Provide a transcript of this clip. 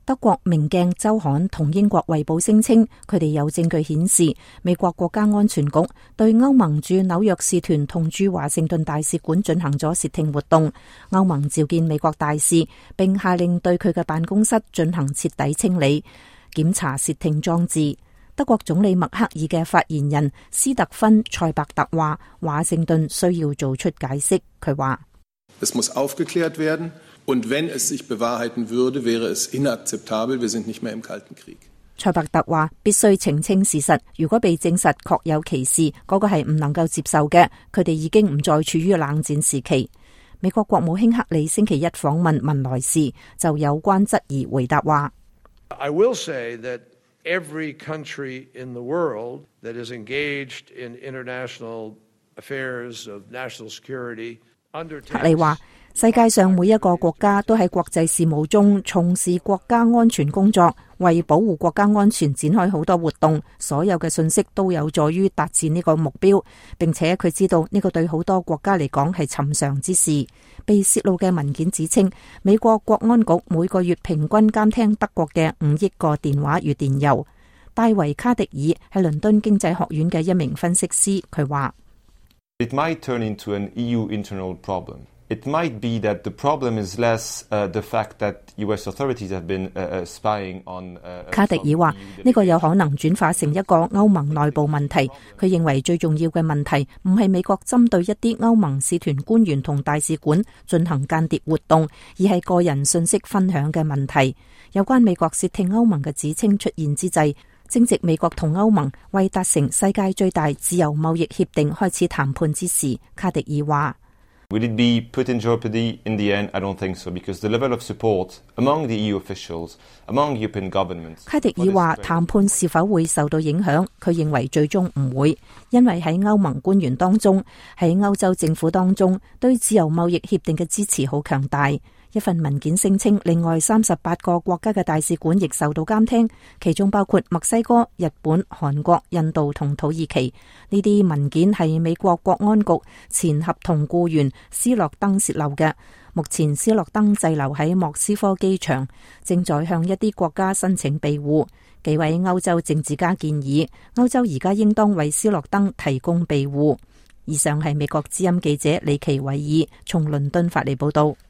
德國明鏡週刊同英國衛報聲稱，佢哋有證據顯示美國國家安全局對歐盟駐紐約使團同駐華盛頓大使館進行咗竊聽活動。歐盟召見美國大使，並下令對佢嘅辦公室進行徹底清理，檢查竊聽裝置。德國總理默克爾嘅發言人斯特芬塞伯特話，華盛頓需要做出解釋。佢話 ：Es muss aufgeklärt werden. Und wenn es sich bewahrheiten würde, wäre es inakzeptabel. Wir sind nicht mehr im Kalten Krieg. 塞伯特話：必須澄清事實，如果被證實確有其事，嗰個係唔能夠接受嘅。佢哋已經唔再處於冷戰時期。美國國務卿克里星期一訪問文萊時，就有關質疑回答話 ：I will say that every country in the world that is engaged in international affairs of national security undertakes。 克里話：世界上每一個國家都喺國際事務中從事國家安全工作，為保護國家安全展開好多活動，所有嘅信息都有助於達至呢個目標，並且佢知道呢個對好多國家嚟講係尋常之事。被泄露嘅文件指稱，美國國安局每個月平均監聽德國嘅5億個電話與電郵。戴維卡迪爾係倫敦經濟學院嘅一名分析師，佢話 ：It might turn into an EU internal problem.It might be that the problem is less the fact that US authorities have been spying on。 卡迪爾話：呢個有可能轉化成一個歐盟內部問題。佢認為最重要嘅問題唔係美國針對一啲歐盟使團官員同大使館進行間諜活動，而係個人信息分享嘅問題。有關美國竊聽歐盟嘅指稱出現之際，正值美國同歐盟為達成世界最大自由貿易協定開始談判之時，卡迪爾話 ：Will it be put in jeopardy in the end? I don't think so, because the level of support among the EU officials, among European governments。 卡迪爾話：談判是否會受到影響？佢認為最終唔會，因為喺歐盟官員當中，喺歐洲政府當中，對自由貿易協定嘅支持好強大。一份文件聲稱，另外38個國家嘅大使館亦受到監聽，其中包括墨西哥、日本、韓國、印度同土耳其。呢啲文件係美國國安局前合同僱員斯諾登洩漏嘅。目前斯諾登滯留喺莫斯科機場，正在向一啲國家申請庇護。幾位歐洲政治家建議，歐洲而家應當為斯諾登提供庇護。以上係美國之音記者李奇偉爾從倫敦發嚟報道。